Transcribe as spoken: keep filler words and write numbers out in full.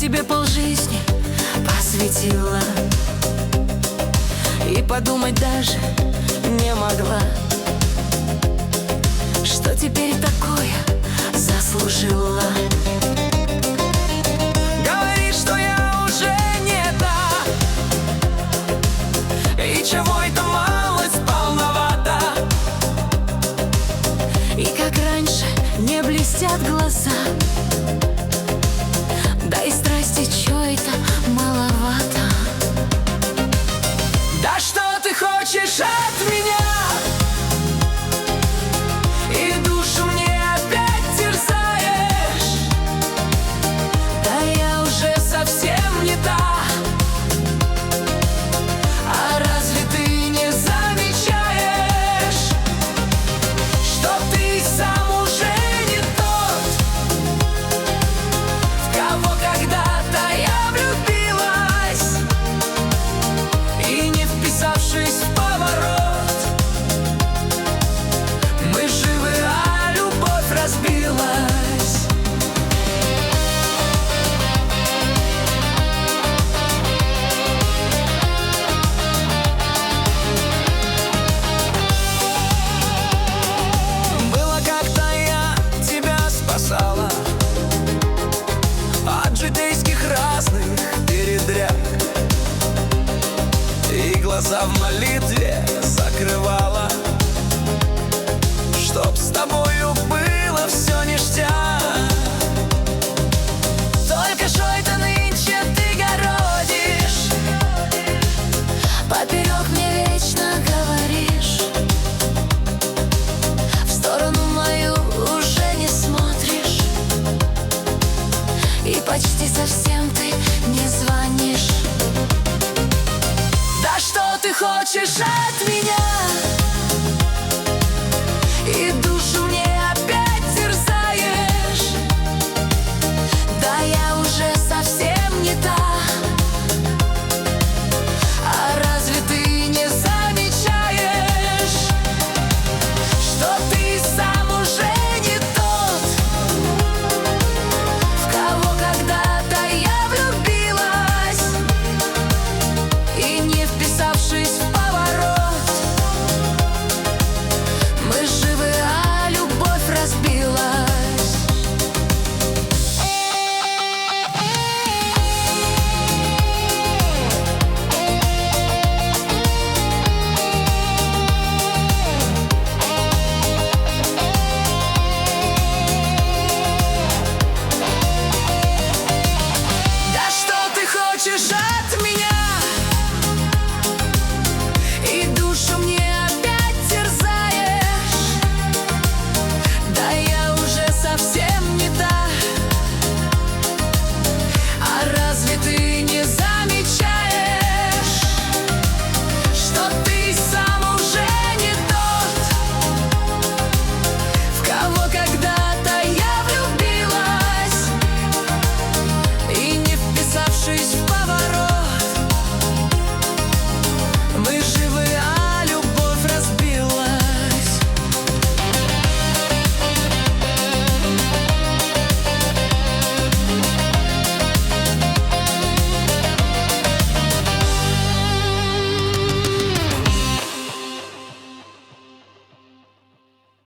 тебе полжизни посвятила, и подумать даже не могла, что теперь такое заслужила. Говоришь, что я уже не та, и чего это малость полновата, и как раньше не блестят глаза, да и страсти, чё это маловато. Да что ты хочешь от меня? И душу мне опять терзаешь. Да я уже совсем не та. А разве ты не замечаешь, что ты сам уже не тот, в кого когда-то я влюбилась, и не вписавшись в поворот, мы живы, а любовь разбилась. Было как-то я тебя спасала от житейских разных передряг, и глаза в молитве закрывала, чтоб с тобою было все ништяк. Только что это нынче ты городишь, поперек мне вечно говоришь, в сторону мою уже не смотришь, и почти совсем ты не звонишь. Да что ты хочешь от меня?